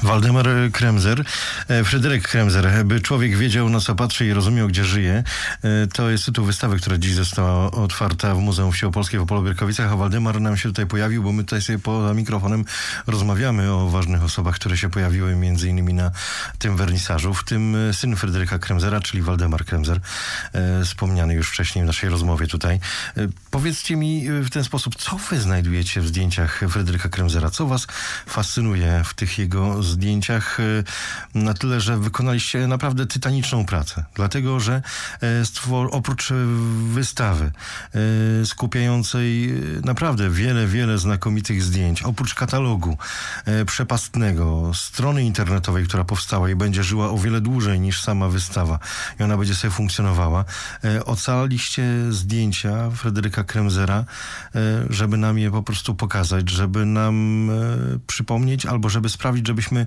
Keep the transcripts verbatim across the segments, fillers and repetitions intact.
Waldemar Kremser, Fryderyk Kremser, by człowiek wiedział, na co patrzy i rozumiał, gdzie żyje. To jest tytuł wystawy, która dziś została otwarta w Muzeum Wsi Opolskiej w Opolu-Bierkowicach, a Waldemar nam się tutaj pojawił, bo my tutaj sobie poza mikrofonem rozmawiamy o ważnych osobach, które się pojawiły między innymi na tym wernisażu, w tym syn Fryderyka Kremsera, czyli Waldemar Kremser, wspomniany już wcześniej w naszej rozmowie tutaj. Powiedzcie mi w ten sposób, co wy znajdujecie w zdjęciach Fryderyka Kremsera? Co was fascynuje w tych jego zdjęciach na tyle, że wykonaliście naprawdę tytaniczną pracę? Dlatego, że stwor- oprócz wystawy skupiającej naprawdę wiele, wiele znakomitych zdjęć, oprócz katalogu przepastnego, strony internetowej, która powstała i będzie żyła o wiele dłużej niż sama wystawa i ona będzie sobie funkcjonowała, ocalaliście zdjęcia Fryderyka Kremsera, żeby nam je po prostu pokazać, żeby nam przypomnieć albo żeby sprawić, żebyśmy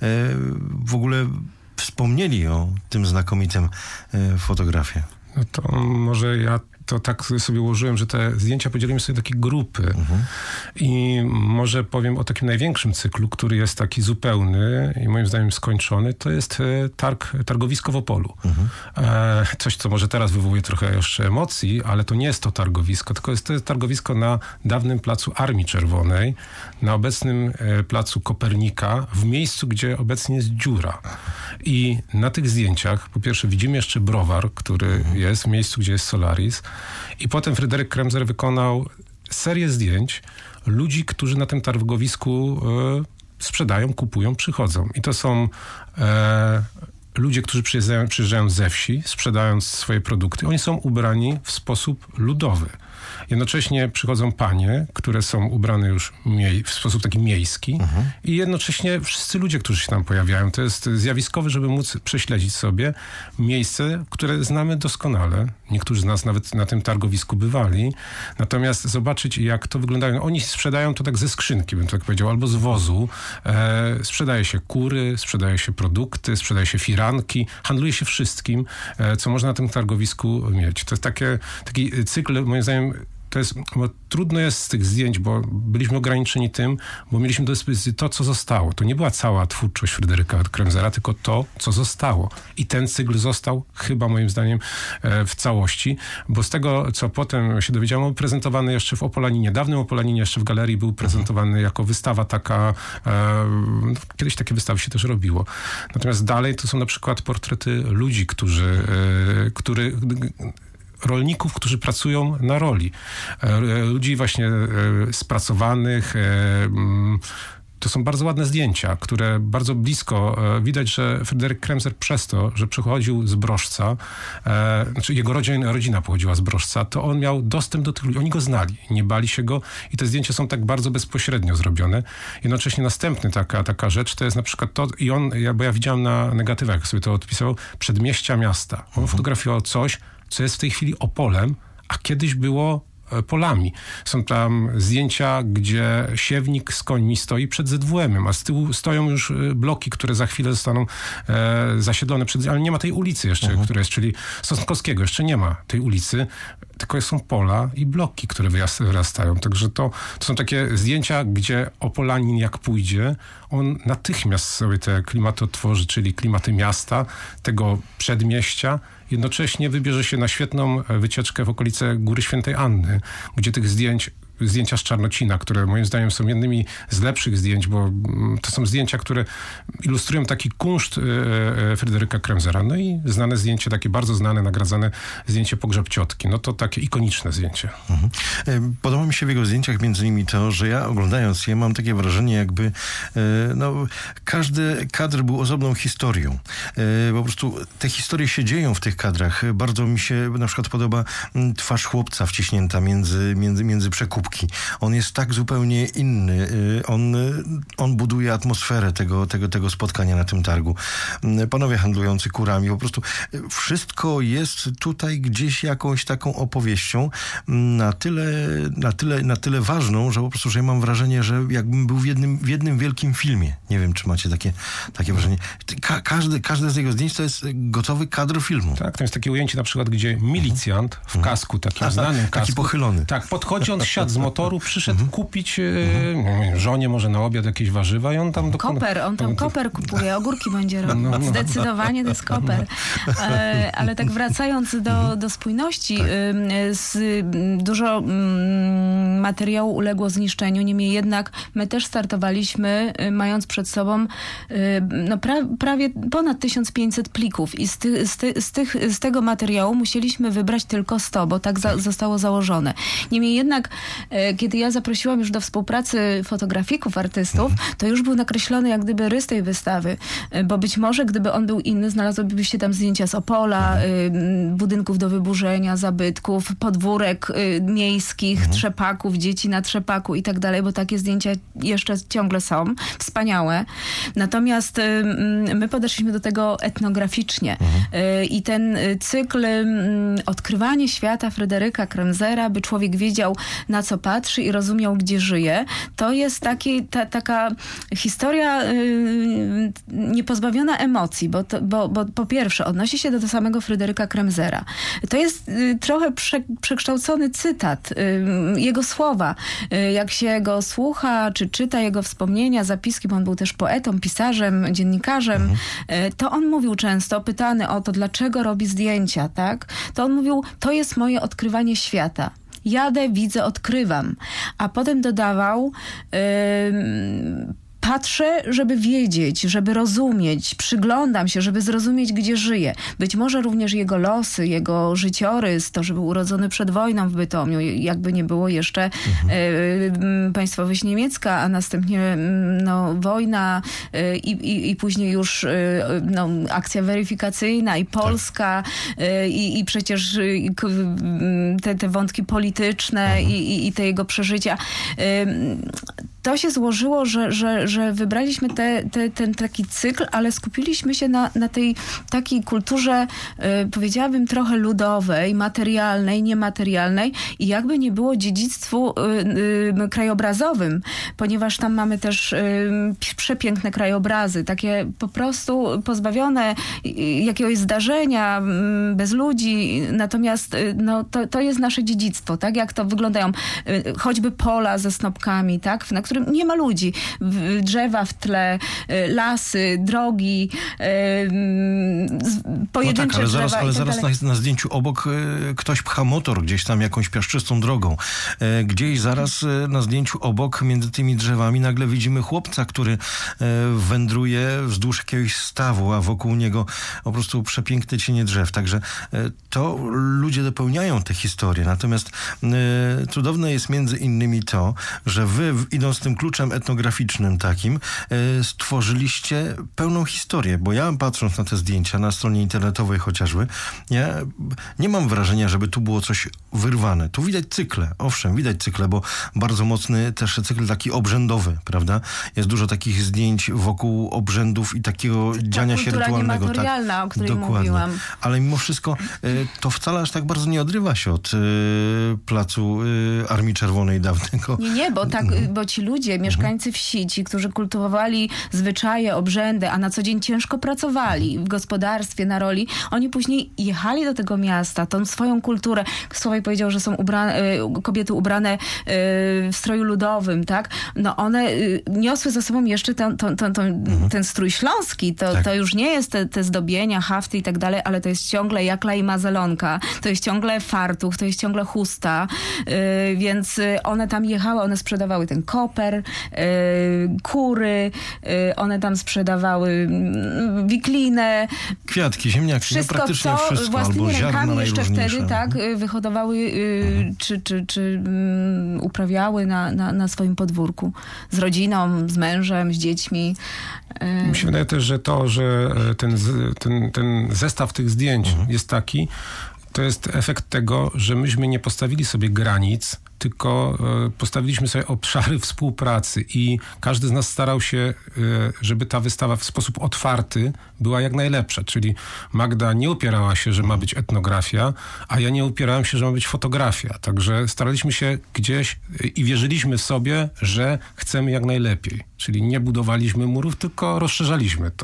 w ogóle wspomnieli o tym znakomitym fotografie. No to może ja to tak sobie ułożyłem, że te zdjęcia podzielimy sobie takie grupy. Mhm. I może powiem o takim największym cyklu, który jest taki zupełny i moim zdaniem skończony, to jest targ, targowisko w Opolu. Mhm. E, coś, co może teraz wywołuje trochę jeszcze emocji, ale to nie jest to targowisko, tylko jest to targowisko na dawnym placu Armii Czerwonej, na obecnym placu Kopernika, w miejscu, gdzie obecnie jest dziura. I na tych zdjęciach, po pierwsze widzimy jeszcze browar, który mhm. jest w miejscu, gdzie jest Solaris. I potem Fryderyk Kremser wykonał serię zdjęć ludzi, którzy na tym targowisku e, sprzedają, kupują, przychodzą. I to są e, ludzie, którzy przyjeżdżają, przyjeżdżają ze wsi, sprzedając swoje produkty. Oni są ubrani w sposób ludowy. Jednocześnie przychodzą panie, które są ubrane już mie- w sposób taki miejski mhm. i jednocześnie wszyscy ludzie, którzy się tam pojawiają. To jest zjawiskowe, żeby móc prześledzić sobie miejsce, które znamy doskonale. Niektórzy z nas nawet na tym targowisku bywali. Natomiast zobaczyć, jak to wyglądają. Oni sprzedają to tak ze skrzynki, bym tak powiedział, albo z wozu. E, sprzedaje się kury, sprzedaje się produkty, sprzedaje się firanki. Handluje się wszystkim, e, co można na tym targowisku mieć. To jest takie, taki cykl, moim zdaniem, to jest, bo trudno jest z tych zdjęć, bo byliśmy ograniczeni tym, bo mieliśmy do dyspozycji to, co zostało. To nie była cała twórczość Fryderyka Kremsera, tylko to, co zostało. I ten cykl został chyba moim zdaniem w całości, bo z tego, co potem się dowiedziałem, był prezentowany jeszcze w Opolinie, dawnym Opolinie, jeszcze w galerii był prezentowany jako wystawa taka, e, kiedyś takie wystawy się też robiło. Natomiast dalej to są na przykład portrety ludzi, którzy, e, który rolników, którzy pracują na roli. Ludzi właśnie spracowanych. To są bardzo ładne zdjęcia, które bardzo blisko widać, że Fryderyk Kremser przez to, że przychodził z Brożca, e, znaczy jego rodzina, rodzina pochodziła z Brożca, to on miał dostęp do tych ludzi. Oni go znali, nie bali się go i te zdjęcia są tak bardzo bezpośrednio zrobione. Jednocześnie następny taka, taka rzecz to jest na przykład to, i on, ja, bo ja widziałem na negatywach, jak sobie to odpisał, przedmieścia miasta. On mhm. fotografował coś, co jest w tej chwili Opolem, a kiedyś było polami. Są tam zdjęcia, gdzie siewnik z końmi stoi przed zet wu emem, a z tyłu stoją już bloki, które za chwilę zostaną e, zasiedlone, przed, ale nie ma tej ulicy jeszcze, uh-huh. która jest, czyli Sosnkowskiego, jeszcze nie ma tej ulicy, tylko są pola i bloki, które wyrastają. Także to, to są takie zdjęcia, gdzie Opolanin jak pójdzie, on natychmiast sobie te klimaty odtworzy, czyli klimaty miasta, tego przedmieścia. Jednocześnie wybierze się na świetną wycieczkę w okolice Góry Świętej Anny, gdzie tych zdjęć, zdjęcia z Czarnocina, które moim zdaniem są jednymi z lepszych zdjęć, bo to są zdjęcia, które ilustrują taki kunszt Fryderyka Kremsera. No i znane zdjęcie, takie bardzo znane, nagradzane zdjęcie Pogrzeb ciotki. No to takie ikoniczne zdjęcie. Mhm. Podoba mi się w jego zdjęciach między innymi to, że ja oglądając je mam takie wrażenie, jakby no, każdy kadr był osobną historią. Po prostu te historie się dzieją w tych kadrach. Bardzo mi się na przykład podoba twarz chłopca wciśnięta między, między, między przekupki. On jest tak zupełnie inny. On, on buduje atmosferę tego, tego, tego spotkania na tym targu. Panowie handlujący kurami, po prostu wszystko jest tutaj gdzieś jakąś taką opowieścią na tyle, na tyle, na tyle ważną, że po prostu, że ja mam wrażenie, że jakbym był w jednym, w jednym wielkim filmie. Nie wiem, czy macie takie, takie wrażenie. Ka- każdy, każde z jego zdjęć to jest gotowy kadr filmu. Tak, to jest takie ujęcie na przykład, gdzie milicjant w kasku, takim Aha, znanym kasku. Taki pochylony. Tak, podchodzi, on siadł z motoru przyszedł mhm. kupić mhm. żonie może na obiad jakieś warzywa i on tam... Dokon... Koper, on tam koper kupuje, ogórki będzie robił. No, no. Zdecydowanie to jest koper. E, ale tak wracając do, do spójności, tak. z, dużo m, materiału uległo zniszczeniu, niemniej jednak my też startowaliśmy, mając przed sobą no, pra, prawie ponad tysiąc pięćset plików i z, ty, z, ty, z, tych, z tego materiału musieliśmy wybrać tylko sto, bo tak za, zostało założone. Niemniej jednak, kiedy ja zaprosiłam już do współpracy fotografików, artystów, to już był nakreślony jak gdyby rys tej wystawy, bo być może gdyby on był inny, znalazłyby się tam zdjęcia z Opola, budynków do wyburzenia, zabytków, podwórek miejskich, mhm. trzepaków, dzieci na trzepaku i tak dalej, bo takie zdjęcia jeszcze ciągle są. Wspaniałe. Natomiast my podeszliśmy do tego etnograficznie. Mhm. I ten cykl odkrywanie świata Fryderyka Kremsera, by człowiek wiedział, na co patrzy i rozumiał, gdzie żyje, to jest taki, ta, taka historia yy, niepozbawiona emocji, bo, to, bo, bo po pierwsze odnosi się do, do samego Fryderyka Kremsera. To jest yy, trochę prze, przekształcony cytat, yy, jego słowa. Yy, jak się go słucha, czy czyta jego wspomnienia, zapiski, bo on był też poetą, pisarzem, dziennikarzem, mhm. yy, to on mówił często, pytany o to, dlaczego robi zdjęcia, tak? To on mówił, to jest moje odkrywanie świata. Jadę, widzę, odkrywam. A potem dodawał, yy, patrzę, żeby wiedzieć, żeby rozumieć, przyglądam się, żeby zrozumieć, gdzie żyje. Być może również jego losy, jego życiorys, to, że był urodzony przed wojną w Bytomiu, jakby nie było jeszcze mhm. y, państwowość niemiecka, a następnie no, wojna y, i, i później już y, no, akcja weryfikacyjna i Polska y, i, i przecież y, te, te wątki polityczne mhm. i, i te jego przeżycia. Y, to się złożyło, że, że, że wybraliśmy te, te, ten taki cykl, ale skupiliśmy się na, na tej takiej kulturze, y, powiedziałabym, trochę ludowej, materialnej, niematerialnej i jakby nie było dziedzictwu y, y, krajobrazowym, ponieważ tam mamy też y, przepiękne krajobrazy, takie po prostu pozbawione y, jakiegoś zdarzenia, y, bez ludzi, natomiast y, no, to, to jest nasze dziedzictwo, tak? Jak to wyglądają y, choćby pola ze snopkami, tak? Na którym nie ma ludzi. Drzewa w tle, lasy, drogi, pojedyncze no tak, ale drzewa zaraz, ale i tak zaraz dalej. na, na zdjęciu obok ktoś pcha motor gdzieś tam jakąś piaszczystą drogą. Gdzieś zaraz na zdjęciu obok między tymi drzewami nagle widzimy chłopca, który wędruje wzdłuż jakiegoś stawu, a wokół niego po prostu przepiękne cienie drzew. Także to ludzie dopełniają te historie. Natomiast cudowne jest między innymi to, że wy idąc tym kluczem etnograficznym takim, stworzyliście pełną historię, bo ja patrząc na te zdjęcia na stronie internetowej chociażby, ja nie mam wrażenia, żeby tu było coś wyrwane. Tu widać cykle, owszem, widać cykle, bo bardzo mocny też cykl taki obrzędowy, prawda? Jest dużo takich zdjęć wokół obrzędów i takiego Ta dziania się rytualnego. Niematerialna, tak, o której dokładnie. mówiłam. Ale mimo wszystko to wcale aż tak bardzo nie odrywa się od placu Armii Czerwonej dawnego. Nie, nie, bo tak, bo ci ludzie, mieszkańcy wsi, ci, którzy kultywowali zwyczaje, obrzędy, a na co dzień ciężko pracowali w gospodarstwie, na roli, oni później jechali do tego miasta, tą swoją kulturę. Słowaj powiedział, że są ubrane, kobiety ubrane w stroju ludowym, tak? No one niosły za sobą jeszcze ten, ten, ten, ten, mhm. ten strój śląski. To, tak. to już nie jest te, te zdobienia, hafty i tak dalej, ale to jest ciągle jakla i mazelonka. To jest ciągle fartuch, to jest ciągle chusta. Więc one tam jechały, one sprzedawały ten koper, kury, one tam sprzedawały wiklinę. Kwiatki, ziemniaki, wszystko, no praktycznie co wszystko. własnymi albo rękami jeszcze wtedy tak, mhm. wyhodowały mhm. czy, czy, czy um, uprawiały na, na, na swoim podwórku. Z rodziną, z mężem, z dziećmi. Mi się wydaje też, że to, że ten, ten, ten zestaw tych zdjęć mhm. jest taki, to jest efekt tego, że myśmy nie postawili sobie granic, tylko postawiliśmy sobie obszary współpracy i każdy z nas starał się, żeby ta wystawa w sposób otwarty była jak najlepsza. Czyli Magda nie upierała się, że ma być etnografia, a ja nie upierałem się, że ma być fotografia. Także staraliśmy się gdzieś i wierzyliśmy sobie, że chcemy jak najlepiej. Czyli nie budowaliśmy murów, tylko rozszerzaliśmy to.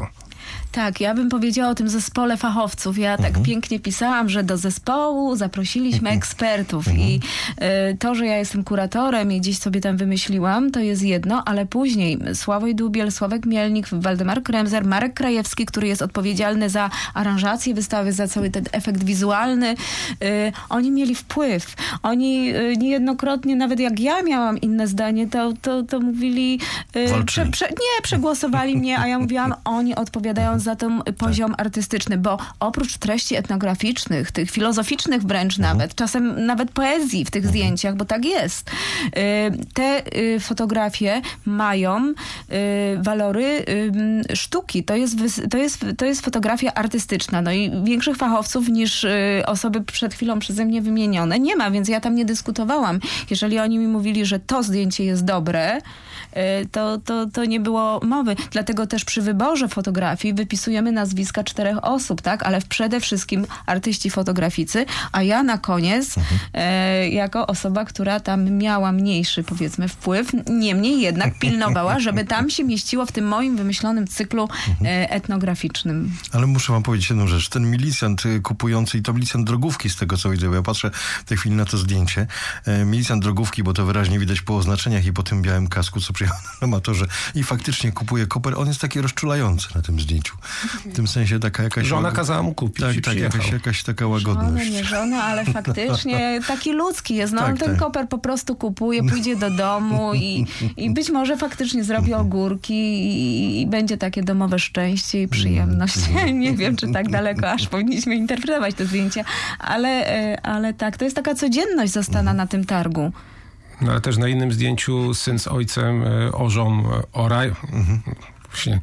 Tak, ja bym powiedziała o tym zespole fachowców. Ja tak mhm. pięknie pisałam, że do zespołu zaprosiliśmy ekspertów mhm. i y, to, że ja jestem kuratorem i gdzieś sobie tam wymyśliłam, to jest jedno, ale później Sławoj Dubiel, Sławek Mielnik, Waldemar Kremser, Marek Krajewski, który jest odpowiedzialny za aranżację wystawy, za cały ten efekt wizualny, y, oni mieli wpływ. Oni y, niejednokrotnie, nawet jak ja miałam inne zdanie, to, to, to mówili, y, prze, prze, nie, przegłosowali mnie, a ja mówiłam, oni odpowiadają za ten poziom tak. artystyczny, bo oprócz treści etnograficznych, tych filozoficznych wręcz mhm. nawet, czasem nawet poezji w tych mhm. zdjęciach, bo tak jest. Te fotografie mają walory sztuki. To jest, to jest, to jest fotografia artystyczna. No i większych fachowców niż osoby przed chwilą przeze mnie wymienione nie ma, więc ja tam nie dyskutowałam. Jeżeli oni mi mówili, że to zdjęcie jest dobre, to, to, to nie było mowy. Dlatego też przy wyborze fotografii wypisujemy nazwiska czterech osób, tak? Ale przede wszystkim artyści fotograficy, a ja na koniec mhm. e, jako osoba, która tam miała mniejszy, powiedzmy, wpływ, niemniej jednak pilnowała, żeby tam się mieściło w tym moim wymyślonym cyklu e, etnograficznym. Ale muszę wam powiedzieć jedną rzecz. Ten milicjant kupujący, i to milicjant drogówki z tego, co widzę, bo ja patrzę w tej chwili na to zdjęcie. E, milicjant drogówki, bo to wyraźnie widać po oznaczeniach i po tym białym kasku, co przyjechał na amatorze i faktycznie kupuje koper. On jest taki rozczulający na tym zdjęciu. W tym sensie taka jakaś... Żona kazała mu kupić tak, i tak, jakaś, jakaś taka łagodność. Żona, nie żona, ale faktycznie taki ludzki jest. No, tak, on ten tak. koper po prostu kupuje, pójdzie do domu i, i być może faktycznie zrobi ogórki i, i będzie takie domowe szczęście i przyjemność. Nie wiem, czy tak daleko aż powinniśmy interpretować te zdjęcia, ale, ale tak, to jest taka codzienność zastana na tym targu. No ale też na innym zdjęciu syn z ojcem orzą oraj. Mhm. Właśnie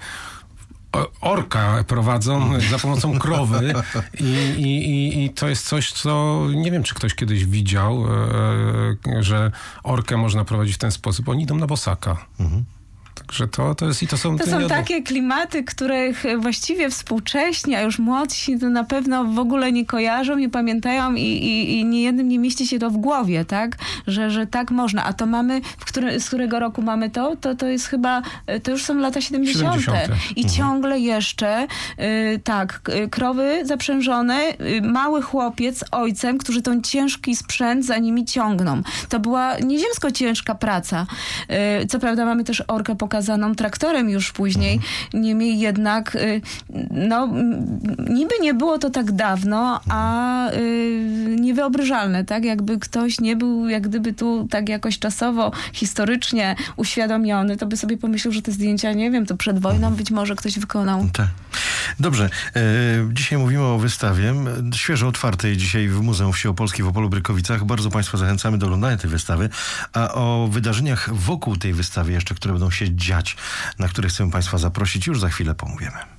orka prowadzą za pomocą krowy i, i, i, i to jest coś, co nie wiem, czy ktoś kiedyś widział, e, że orkę można prowadzić w ten sposób. Oni idą na bosaka. Mhm. Także to, to jest i to są... To są takie klimaty, których właściwie współcześni, a już młodsi to na pewno w ogóle nie kojarzą, nie pamiętają i, i, i nie jednym nie mieści się to w głowie, tak? Że, że tak można. A to mamy, w który, z którego roku mamy to? To, to jest chyba, to już są lata siedemdziesiąte. siedemdziesiąte. I mhm. ciągle jeszcze y, tak, krowy zaprzężone, y, mały chłopiec z ojcem, którzy ten ciężki sprzęt za nimi ciągną. To była nieziemsko ciężka praca. Y, co prawda mamy też orkę pokazaną traktorem już później. Niemniej jednak no, niby nie było to tak dawno, a y, niewyobrażalne, tak? Jakby ktoś nie był jak gdyby tu tak jakoś czasowo, historycznie uświadomiony, to by sobie pomyślał, że te zdjęcia, nie wiem, to przed wojną być może ktoś wykonał. Tak. Dobrze. E, dzisiaj mówimy o wystawie świeżo otwartej dzisiaj w Muzeum Wsi Opolskiej w Opolu Brykowicach. Bardzo Państwa zachęcamy do oglądania tej wystawy, a o wydarzeniach wokół tej wystawy jeszcze, które będą się dziać, na które chcemy Państwa zaprosić, już za chwilę pomówimy.